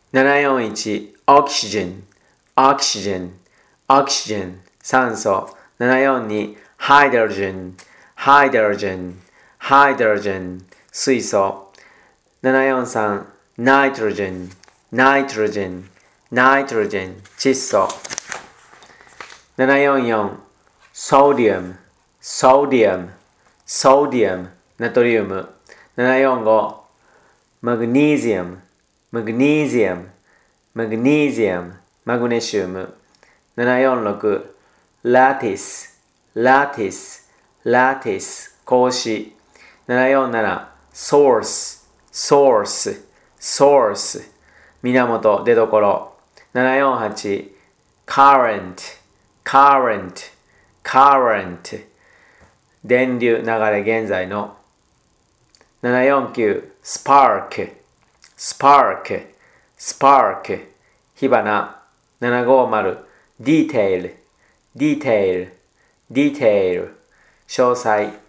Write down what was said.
741 oxygen oxygen oxygen 酸素。742 hydrogen hydrogen hydrogen 水素。743 nitrogen nitrogen nitrogen 窒素。744 sodium sodium sodium ナトリウム。745 magnesium magnesium magnesium マグネシウム。746 lattice lattice lattice 格子。747 source source source 源出どころ。748 current current current 電流流れ現在の。749 spark spark spark 火花。750 detail detail detail 詳細。